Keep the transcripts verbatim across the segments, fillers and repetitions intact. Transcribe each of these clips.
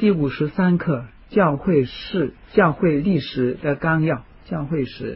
第五十三课教会史教会历史的纲要。教会史，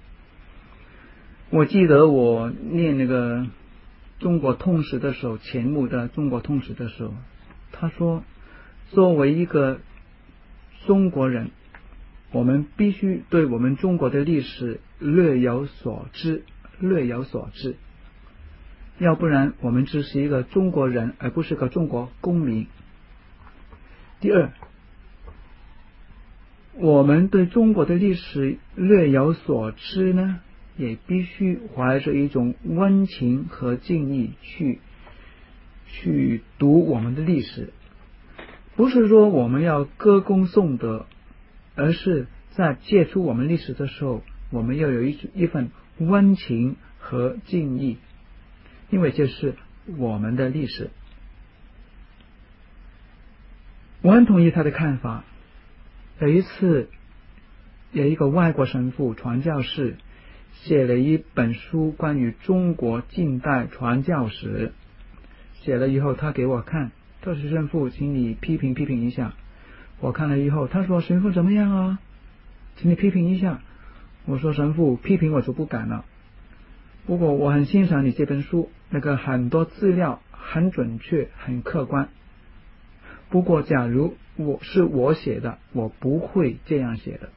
我记得我念那个中国通史的时候，钱穆的中国通史的时候，他说作为一个中国人，我们必须对我们中国的历史略有所知略有所知，要不然我们只是一个中国人，而不是个中国公民。第二，我们对中国的历史略有所知呢，也必须怀着一种温情和敬意去去读我们的历史。不是说我们要歌功颂德，而是在接触我们历史的时候，我们要有一一份温情和敬意，因为这是我们的历史。我很同意他的看法。有一次有一个外国神父传教士写了一本书关于中国近代传教史，写了以后他给我看，他说神父请你批评批评一下。我看了以后，他说神父怎么样啊，请你批评一下。我说神父批评我就不敢了，不过我很欣赏你这本书，那个很多资料很准确很客观，不过假如我是我写的，我不会这样写的。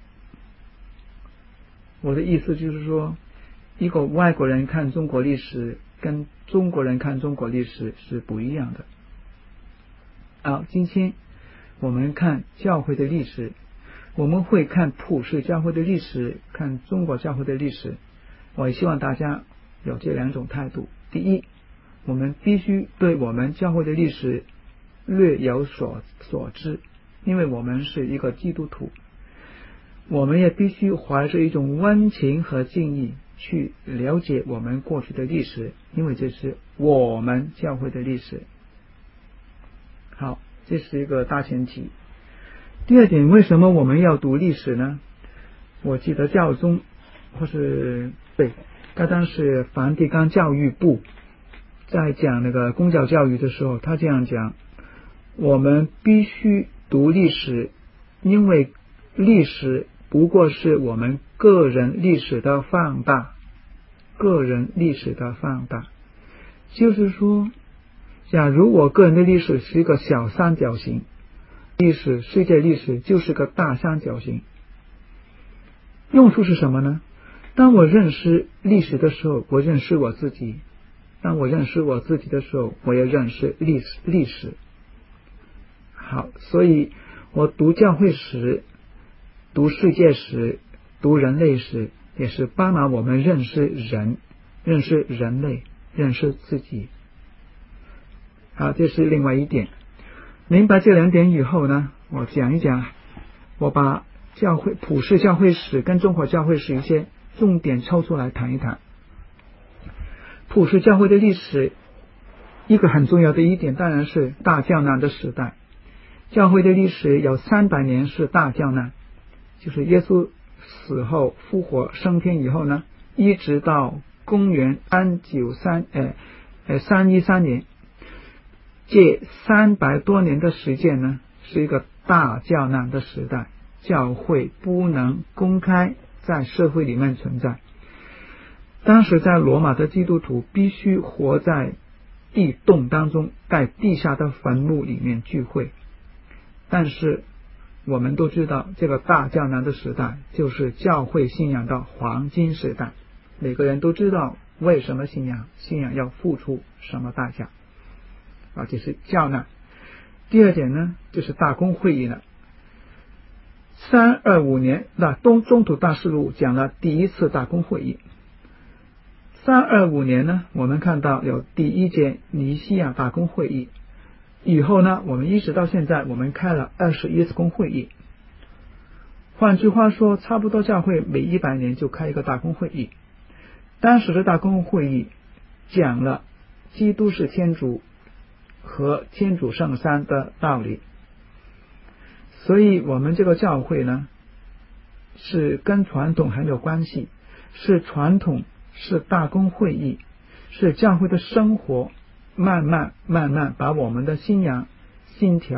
我的意思就是说，一个外国人看中国历史跟中国人看中国历史是不一样的。好，今天我们看教会的历史，我们会看普世教会的历史，看中国教会的历史。我也希望大家有这两种态度。第一，我们必须对我们教会的历史略有所所知，因为我们是一个基督徒。我们也必须怀着一种温情和敬意去了解我们过去的历史，因为这是我们教会的历史。好，这是一个大前提。第二点，为什么我们要读历史呢？我记得教宗或是对该当是梵蒂冈教育部在讲那个公教教育的时候，他这样讲，我们必须读历史，因为历史不过是我们个人历史的放大，个人历史的放大。就是说，假如我个人的历史是一个小三角形，历史世界历史就是个大三角形。用处是什么呢？当我认识历史的时候，我认识我自己；当我认识我自己的时候，我也认识历史历史。好，所以我读教会史，读世界史，读人类史，也是帮忙我们认识人，认识人类，认识自己。好，这是另外一点。明白这两点以后呢，我讲一讲，我把教会普世教会史跟中国教会史一些重点抽出来谈一谈。普世教会的历史，一个很重要的一点当然是大教难的时代。教会的历史有三百年是大教难，就是耶稣死后复活升天以后呢，一直到公元三九三呃呃三一三年，这三百多年的时间呢，是一个大教难的时代，教会不能公开在社会里面存在。当时在罗马的基督徒必须活在地洞当中，在地下的坟墓里面聚会。但是我们都知道，这个大教难的时代就是教会信仰的黄金时代，每个人都知道为什么信仰，信仰要付出什么代价啊，这是教难。第二点呢，就是大公会议了。三二五年，那东中土大事录讲了第一次大公会议。三二五年呢，我们看到有第一届尼西亚大公会议，以后呢，我们一直到现在，我们开了二十一次公会议。换句话说，差不多教会每一百年就开一个大公会议。当时的大公会议讲了基督是天主和天主圣三的道理，所以我们这个教会呢，是跟传统很有关系，是传统，是大公会议，是教会的生活，慢慢慢慢把我们的信仰信条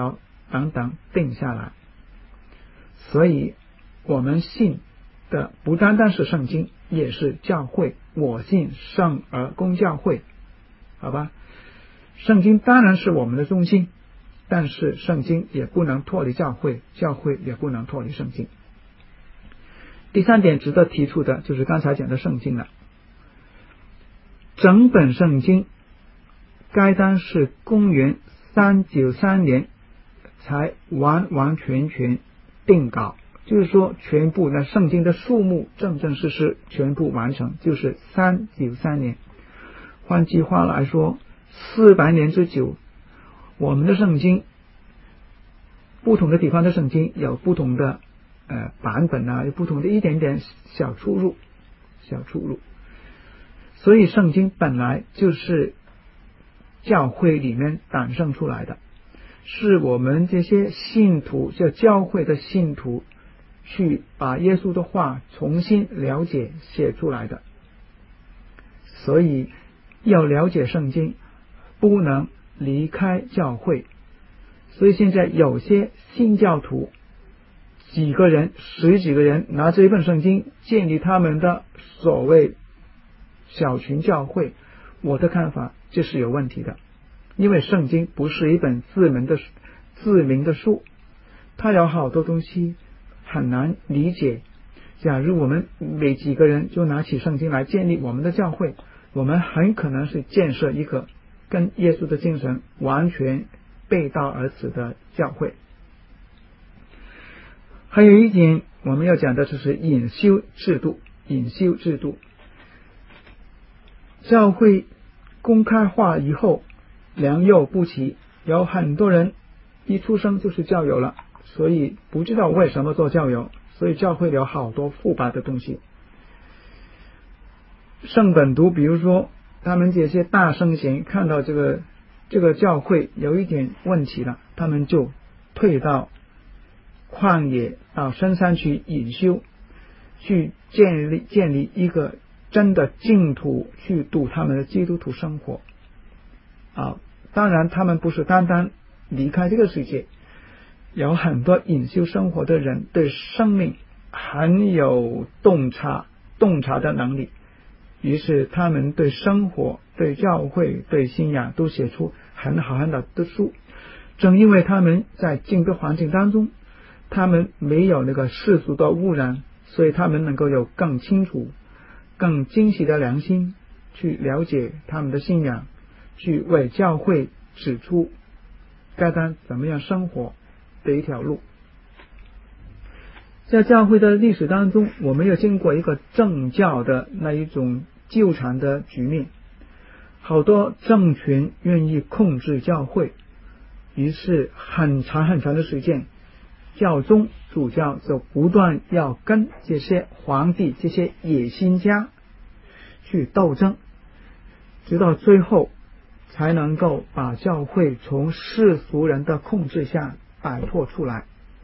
等等定下来。所以我们信的不单单是圣经，也是教会。我信圣而公教会，好吧？圣经当然是我们的中心，但是圣经也不能脱离教会，教会也不能脱离圣经。第三点值得提出的就是刚才讲的圣经了。整本圣经该当是公元三九三年才完完全全定稿，就是说全部的圣经的数目正正式式全部完成，就是三九三年。换句话来说，四百年之久，我们的圣经，不同的地方的圣经有不同的呃版本啊，有不同的一点点小出入，小出入。所以圣经本来就是教会里面诞生出来的，是我们这些信徒，叫教会的信徒去把耶稣的话重新了解写出来的。所以要了解圣经，不能离开教会。所以现在有些新教徒几个人十几个人拿着一本圣经建立他们的所谓小群教会，我的看法这是有问题的。因为圣经不是一本自明的自明的书，它有好多东西很难理解。假如我们每几个人就拿起圣经来建立我们的教会，我们很可能是建设一个跟耶稣的精神完全背道而驰的教会。还有一点我们要讲的就是隐修制度。隐修制度，教会公开化以后良莠不齐，有很多人一出生就是教友了，所以不知道为什么做教友，所以教会有好多腐败的东西。圣本笃比如说他们这些大圣贤看到这个这个教会有一点问题了，他们就退到旷野到深山去隐修，去建立建立一个真的净土，去度他们的基督徒生活啊。当然他们不是单单离开这个世界，有很多隐修生活的人对生命很有洞察洞察的能力，于是他们对生活对教会对信仰都写出很好很好的书。正因为他们在静的环境当中，他们没有那个世俗的污染，所以他们能够有更清楚更精细的良心去了解他们的信仰，去为教会指出该当怎么样生活的一条路。在教会的历史当中，我们有经过一个政教的那一种纠缠的局面，好多政权愿意控制教会，于是很长很长的时间，教宗主教就不断要跟这些皇帝这些野心家去斗争，直到最后才能够把教会从世俗人的控制下摆脱出来。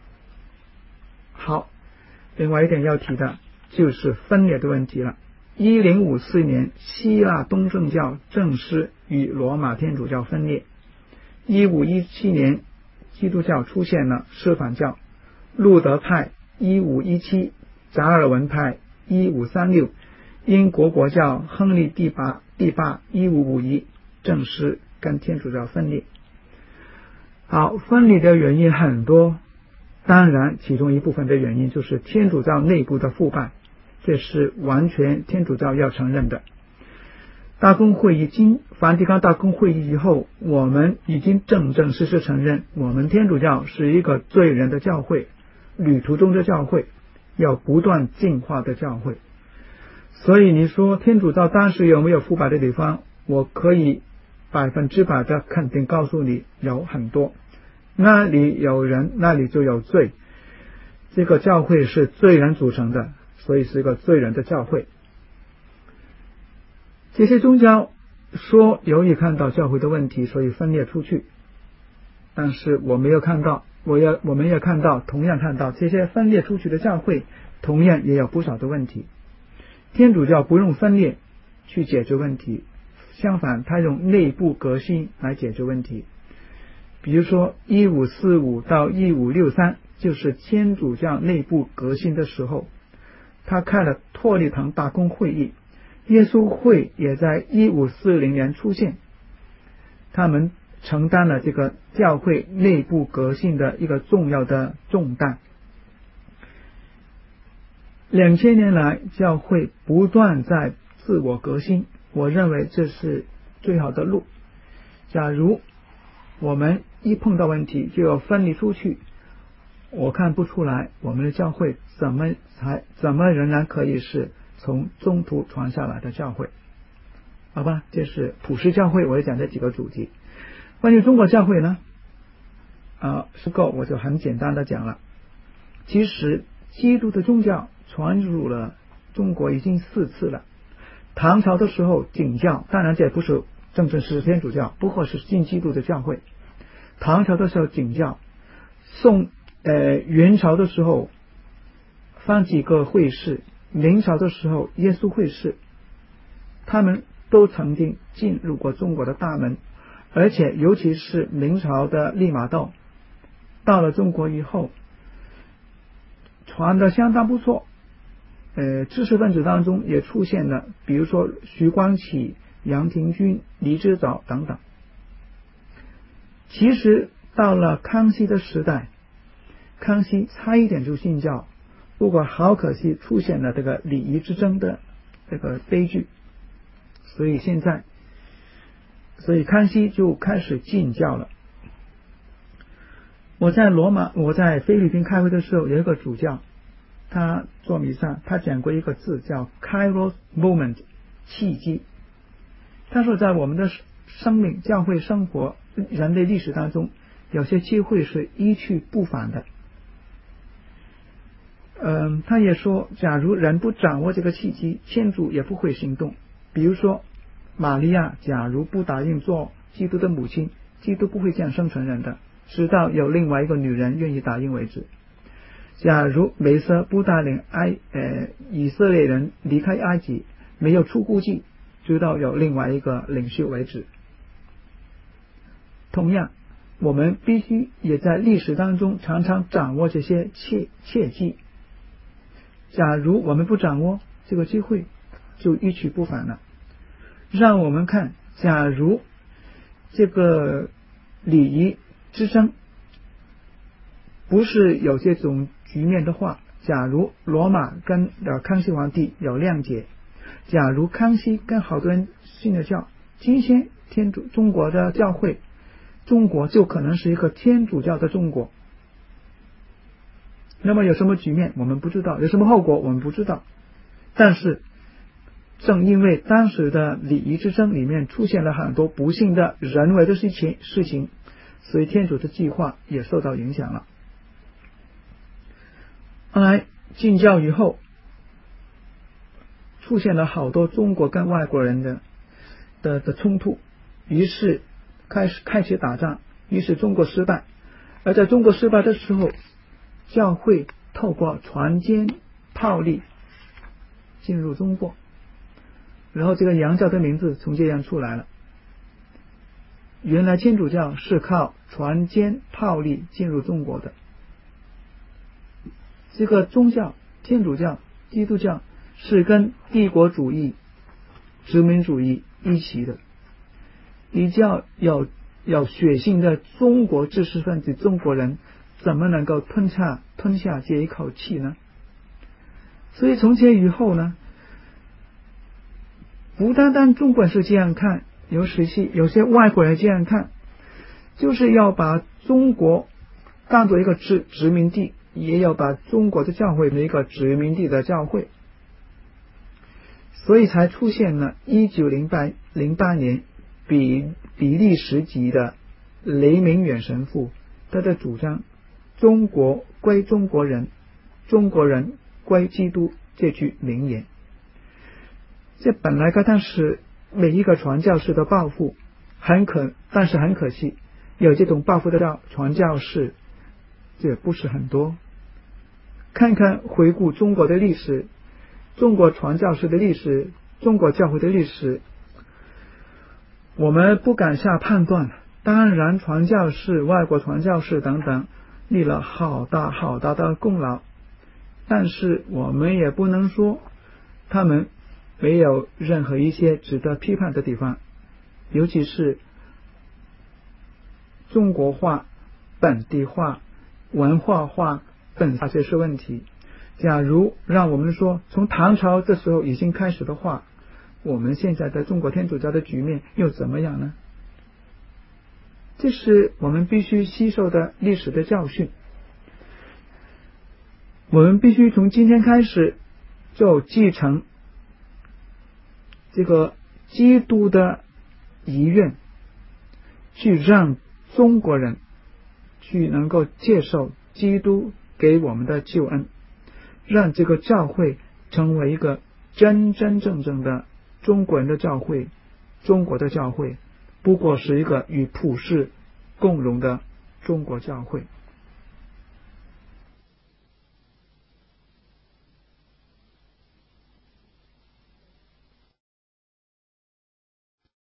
好，另外一点要提的就是分裂的问题了。一零五四年希腊东正教正式与罗马天主教分裂。一五一七年基督教出现了释反教，路德派一五一七，达尔文派一五三六，英国国教亨利第八第八一五五一正式跟天主教分裂。好，分裂的原因很多，当然其中一部分的原因就是天主教内部的腐败，这是完全天主教要承认的。大公会议经梵蒂冈大公会议以后，我们已经正正式式承认我们天主教是一个罪人的教会，旅途中的教会，要不断进化的教会。所以你说天主教当时有没有腐败的地方，我可以百分之百的肯定告诉你有很多，那里有人那里就有罪，这个教会是罪人组成的，所以是一个罪人的教会。这些宗教说由于看到教会的问题所以分裂出去，但是我没有看到我要我们也看到同样看到这些分裂出去的教会同样也有不少的问题。天主教不用分裂去解决问题，相反他用内部革新来解决问题。 比如说一五四五到一五六三，就是天主教内部革新的时候，他开了托利堂大公会议，耶稣会也在一五四零年出现，他们承担了这个教会内部革新的一个重要的重担。两千年来，教会不断在自我革新，我认为这是最好的路。假如我们一碰到问题就要分离出去，我看不出来我们的教会怎么才怎么仍然可以是从中途传下来的教会。好吧，这是普世教会，我也讲这几个主题。关于中国教会呢，啊，是够我就很简单的讲了。其实基督的宗教传入了中国已经四次了。唐朝的时候景教，当然这也不是正正是天主教，不过是新基督的教会。唐朝的时候景教，宋呃元朝的时候方济各会士，明朝的时候耶稣会士，他们都曾经进入过中国的大门，而且尤其是明朝的利玛窦到了中国以后传的相当不错，呃，知识分子当中也出现了比如说徐光启、杨廷钧、李之藻等等。其实到了康熙的时代，康熙差一点就信教，不过好可惜出现了这个礼仪之争的这个悲剧，所以现在所以康熙就开始禁教了。我在罗马我在菲律宾开会的时候，有一个主教他做弥撒，他讲过一个字叫 Kairos moment， 契机。他说在我们的生命教会生活人类历史当中，有些机会是一去不返的。嗯，他也说假如人不掌握这个契机，天主也不会行动。比如说玛利亚假如不答应做基督的母亲，基督不会这样生成人的，直到有另外一个女人愿意答应为止。假如梅瑟不带领埃呃以色列人离开埃及，没有出谷记，直到有另外一个领袖为止。同样我们必须也在历史当中常常掌握这些切切记，假如我们不掌握这个机会，就一去不返了。让我们看，假如这个礼仪之争不是有这种局面的话，假如罗马跟呃康熙皇帝有谅解，假如康熙跟好多人信了教，今天天主中国的教会，中国就可能是一个天主教的中国。那么有什么局面我们不知道，有什么后果我们不知道，但是正因为当时的礼仪之争里面出现了很多不幸的人为的事情事情，所以天主的计划也受到影响了。后来禁教以后，出现了好多中国跟外国人的的的冲突，于是开始开始打仗，于是中国失败。而在中国失败的时候，教会透过船坚炮利进入中国，然后这个洋教的名字从这样出来了。原来天主教是靠船坚炮利进入中国的。这个宗教天主教基督教是跟帝国主义殖民主义一起的，比较有有血性的中国知识分子中国人怎么能够吞下吞下这一口气呢？所以从前以后呢，不单单中国人是这样看，有时期有些外国人这样看，就是要把中国当作一个殖殖民地，也要把中国的教会的一个殖民地的教会，所以才出现了一九零八年比比利时籍的雷明远神父他的主张中国归中国人，中国人归基督这句名言。这本来该当是每一个传教士的抱负，很可但是很可惜有这种抱负的教传教士这不是很多。看看回顾中国的历史，中国传教士的历史，中国教会的历史，我们不敢下判断， 当然传教士、外国传教士等等立了好大好大的功劳，但是我们也不能说他们没有任何一些值得批判的地方，尤其是中国化、本地化、文化化等这些问题。假如让我们说从唐朝这时候已经开始的话，我们现在的中国天主教的局面又怎么样呢？这是我们必须吸收的历史的教训。我们必须从今天开始就继承这个基督的遗愿，去让中国人去能够接受基督给我们的救恩，让这个教会成为一个真真正正的中国人的教会。中国的教会不过是一个与普世共荣的中国教会。